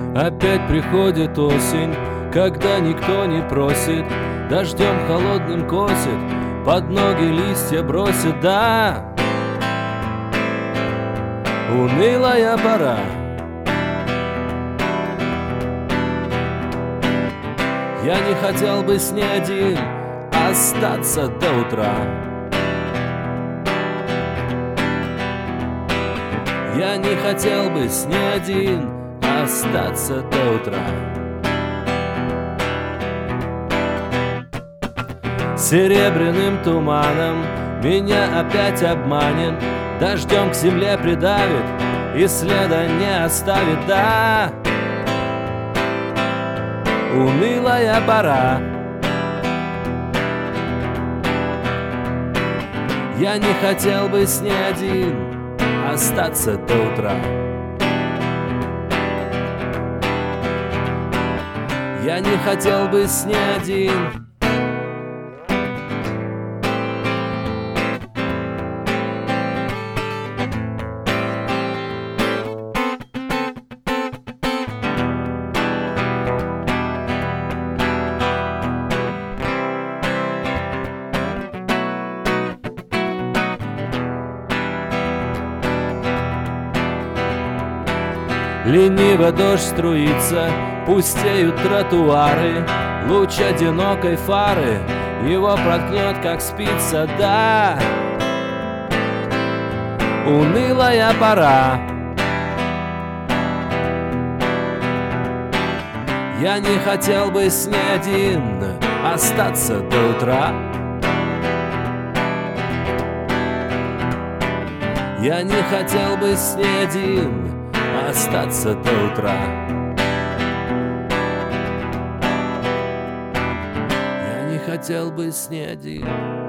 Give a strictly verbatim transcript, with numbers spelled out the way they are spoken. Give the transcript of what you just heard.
Опять приходит осень, когда никто не просит, дождем холодным косит, под ноги листья бросит, да. Унылая пора. Я не хотел бы с ней один остаться до утра. Я не хотел бы с ней один остаться до утра. Серебряным туманом меня опять обманет, дождем к земле придавит и следа не оставит, да. Унылая пора. Я не хотел бы с ней один остаться до утра. Я не хотел бы с ней один. Лениво дождь струится, пустеют тротуары, луч одинокой фары его проткнет, как спица, да. Унылая пора. Я не хотел бы с ней один остаться до утра. Я не хотел бы с ней один остаться до утра. Я не хотел бы с ней один